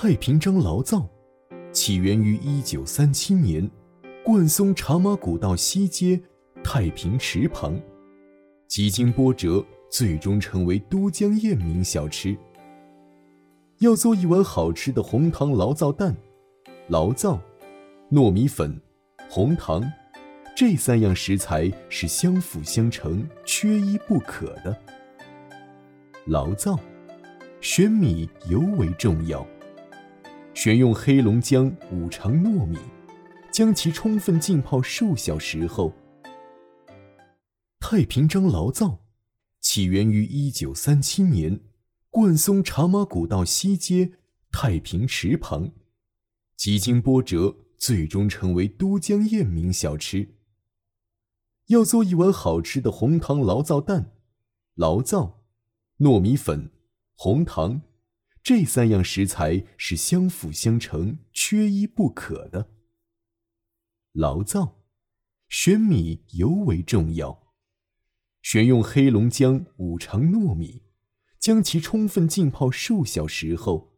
太平章醪造起源于1937年，冠松茶马古道西街太平池旁，几经波折，最终成为都江堰名小吃。要做一碗好吃的红糖醪造蛋，醪造、糯米粉、红糖这3样食材是相辅相成、缺一不可的。醪造，选米尤为重要。选用黑龙江五常糯米，将其充分浸泡数小时后。太平章醪造起源于1937年，冠松茶马古道西街太平池旁，几经波折，最终成为都江堰名小吃。要做一碗好吃的红糖醪造蛋，醪造、糯米粉、红糖这3样食材是相辅相成、缺一不可的。醪造，选米尤为重要。选用黑龙江五常糯米，将其充分浸泡数小时后，